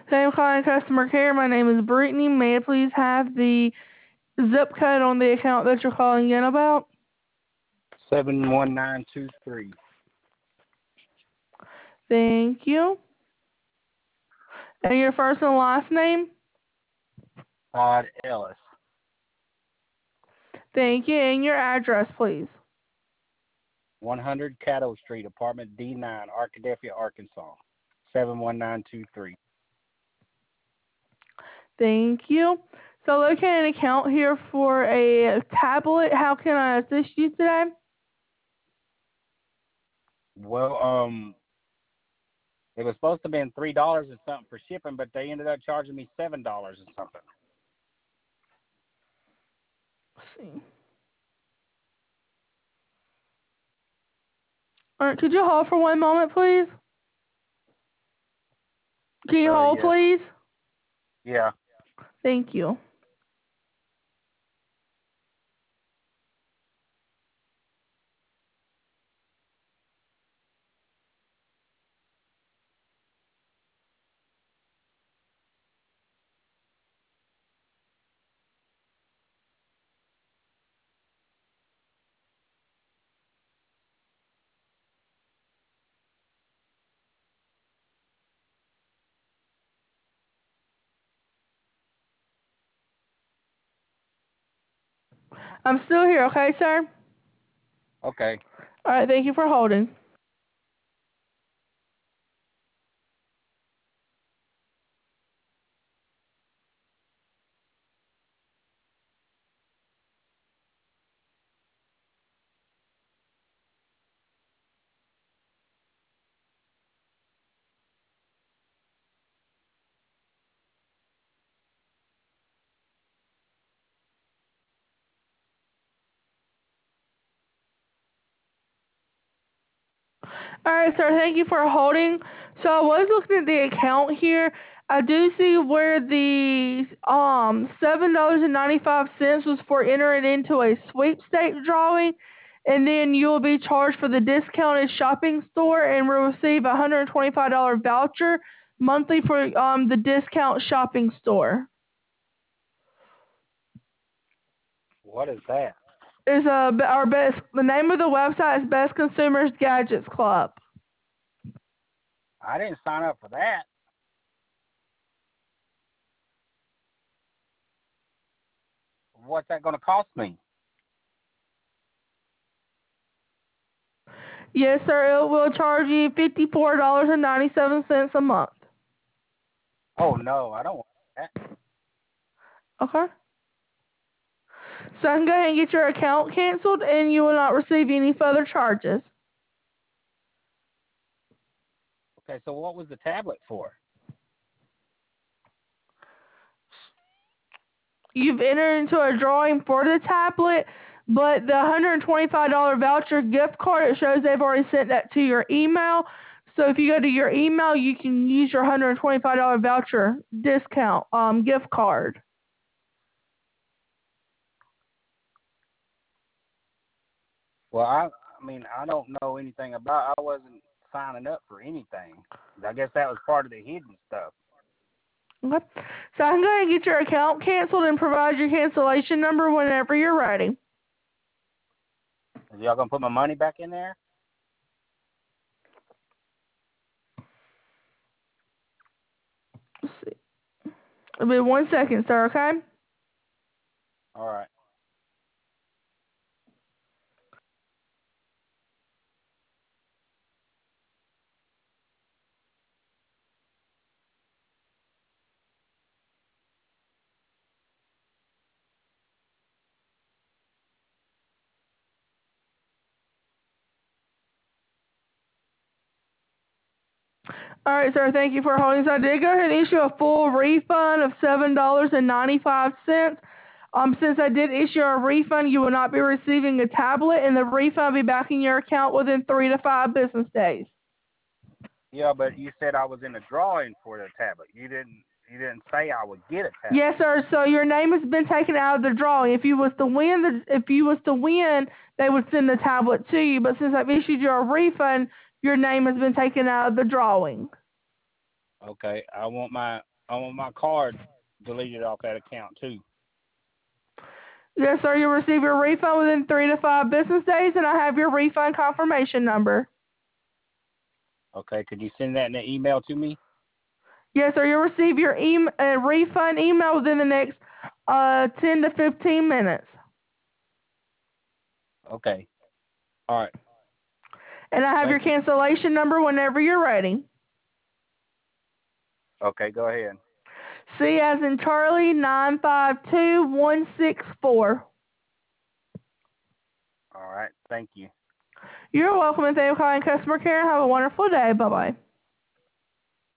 Thank you for calling customer care. My name is Brittany. May I please have the zip code on the account that you're calling in about? 71923. Thank you. And your first and last name? Todd Ellis. Thank you. And your address, please. 100 Caddo Street, apartment D9, Arkadelphia, Arkansas. 71923. Thank you. So locate an account here for a tablet. How can I assist you today? Well, it was supposed to have been $3 and something for shipping, but they ended up charging me $7 and something. Let's see. All right, could you hold for 1 moment, please? Can you hold, Yeah. please? Yeah. Thank you. I'm still here, okay, sir? Okay. All right, thank you for holding. All right, sir, thank you for holding. So I was looking at the account here. I do see where the $7.95 was for entering into a sweepstake drawing, and then you will be charged for the discounted shopping store and will receive a $125 voucher monthly for the discount shopping store. What is that? Is the name of the website is Best Consumers Gadgets Club. I didn't sign up for that. What's that going to cost me? Yes, sir. It will charge you $54.97 a month. Oh, no, I don't want that. Okay. So I can go ahead and get your account canceled, and you will not receive any further charges. Okay, so what was the tablet for? You've entered into a drawing for the tablet, but the $125 voucher gift card, it shows they've already sent that to your email. So if you go to your email, you can use your $125 voucher discount gift card. Well, I mean, I don't know anything about. I wasn't signing up for anything. I guess that was part of the hidden stuff. Okay. So I can go ahead and get your account canceled and provide your cancellation number whenever you're ready. Is y'all gonna put my money back in there? Let's see. It'll be 1 second, sir, okay? All right. All right, sir, thank you for holding. So I did go ahead and issue a full refund of $7.95. Since I did issue a refund, you will not be receiving a tablet, and the refund will be back in your account within 3 to 5 business days. Yeah, but you said I was in the drawing for the tablet. You didn't say I would get a tablet. Yes, sir. So your name has been taken out of the drawing. If you was to win, they would send the tablet to you. But since I've issued you a refund, your name has been taken out of the drawing. Okay, I want my I want my card deleted off that account too. Yes, sir. You'll receive your refund within 3 to 5 business days, and I have your refund confirmation number. Okay, could you send that in an email to me? Yes, sir. You'll receive your refund email within the next 10 to 15 minutes. Okay. All right. And I have your Thank you. cancellation number whenever you're ready. Okay, go ahead. C as in Charlie, 952164. All right. Thank you. You're welcome, and thank you for calling customer care. Have a wonderful day. Bye-bye.